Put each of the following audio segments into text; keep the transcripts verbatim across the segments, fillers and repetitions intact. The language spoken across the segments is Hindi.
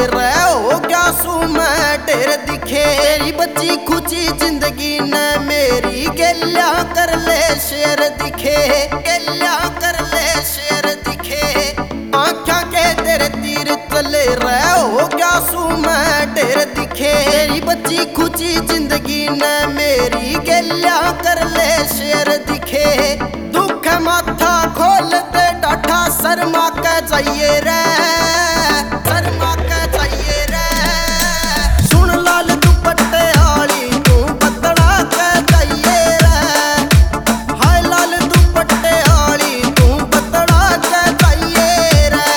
रहे हो क्या सू मैं ढेर दिखे बच्ची खुची जिंदगी ने मेरी गेल्या कर ले शेर दिखे गेल्या कर ले शेर दिखे आँखा के तेरे तीर चले रहे हो क्या सू मैं ढेर दिखे बच्ची खुची जिंदगी ने मेरी गेल्या कर ले शेर दिखे दुख माथा खोल दे डाठा शर्मा के जाइए रे शर्मा के जाइए रे सुन लाल दुपट्टे आली तू बदला के जाइए रे हाय लाल दुपट्टे आली तू बदला के जाइए रे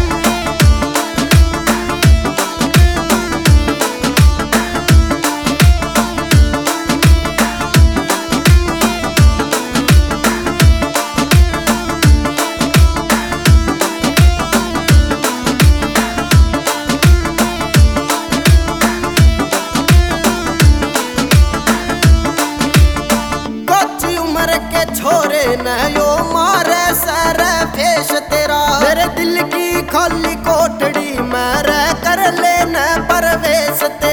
छोरे न यो मारे सर फेस तेरा मेरे दिल की खाली कोठड़ी में कर ले न परवेश।